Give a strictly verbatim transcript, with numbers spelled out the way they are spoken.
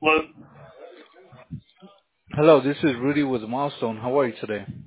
Well, Hello, this is Rudy with Milestone. How are you today?